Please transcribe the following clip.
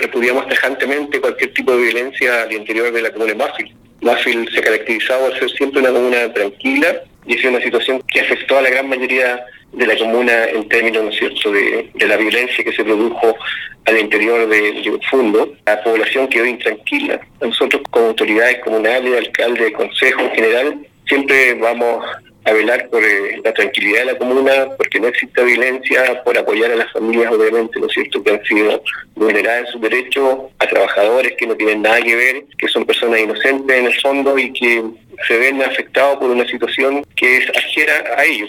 repudiamos tajantemente cualquier tipo de violencia al interior de la comuna de Banfield. Banfield se caracterizaba por ser siempre una comuna tranquila y es una situación que afectó a la gran mayoría de la comuna en términos, ¿no es cierto?, de la violencia que se produjo al interior de Fundo. La población quedó intranquila. Nosotros como autoridades comunales, alcaldes, consejo en general, siempre vamos a velar por la tranquilidad de la comuna, porque no exista violencia, por apoyar a las familias, obviamente, ¿no es cierto?, que han sido vulneradas en sus derechos, a trabajadores que no tienen nada que ver, que son personas inocentes en el fondo y que se ven afectados por una situación que es ajena a ellos.